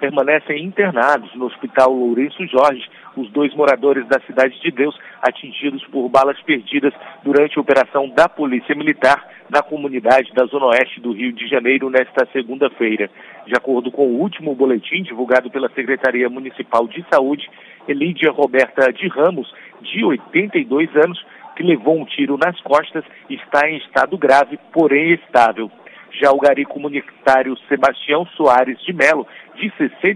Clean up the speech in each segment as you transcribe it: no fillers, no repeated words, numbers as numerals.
permanecem internados no Hospital Lourenço Jorge os 2 moradores da Cidade de Deus atingidos por balas perdidas durante a operação da Polícia Militar na comunidade da Zona Oeste do Rio de Janeiro nesta segunda-feira. De acordo com o último boletim divulgado pela Secretaria Municipal de Saúde, Elídia Roberta de Ramos, de 82 anos, que levou um tiro nas costas, está em estado grave, porém estável. Já o gari comunitário Sebastião Soares de Melo, de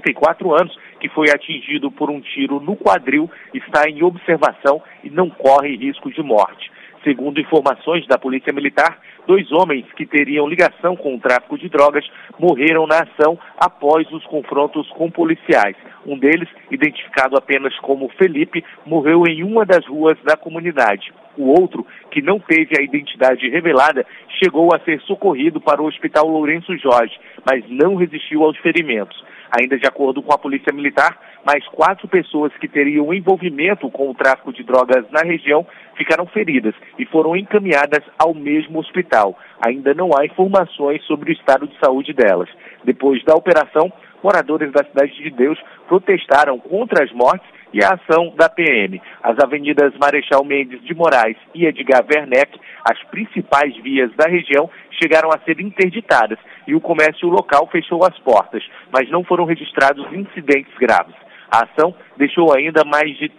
64 anos, que foi atingido por um tiro no quadril, está em observação e não corre risco de morte. Segundo informações da Polícia Militar, 2 homens que teriam ligação com o tráfico de drogas morreram na ação após os confrontos com policiais. Um deles, identificado apenas como Felipe, morreu em uma das ruas da comunidade. O outro, que não teve a identidade revelada, chegou a ser socorrido para o Hospital Lourenço Jorge, mas não resistiu aos ferimentos. Ainda de acordo com a Polícia Militar, mais 4 pessoas que teriam envolvimento com o tráfico de drogas na região ficaram feridas e foram encaminhadas ao mesmo hospital. Ainda não há informações sobre o estado de saúde delas. Depois da operação, moradores da Cidade de Deus protestaram contra as mortes e a ação da PM. As avenidas Marechal Mendes de Moraes e Edgar Werneck, as principais vias da região, chegaram a ser interditadas e o comércio local fechou as portas, mas não foram registrados incidentes graves. A ação deixou ainda mais de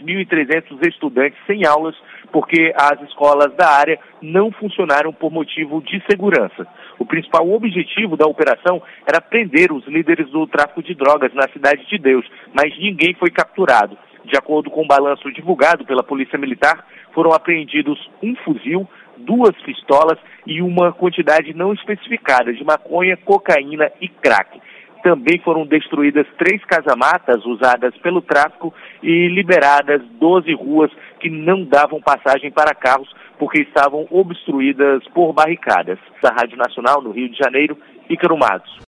3.300 estudantes sem aulas porque as escolas da área não funcionaram por motivo de segurança. O principal objetivo da operação era prender os líderes do tráfico de drogas na Cidade de Deus, mas ninguém foi capturado. De acordo com o balanço divulgado pela Polícia Militar, foram apreendidos um fuzil, 2 pistolas e uma quantidade não especificada de maconha, cocaína e crack. Também foram destruídas 3 casamatas usadas pelo tráfico e liberadas 12 ruas que não davam passagem para carros porque estavam obstruídas por barricadas. Da Rádio Nacional, no Rio de Janeiro, Ícaro Matos.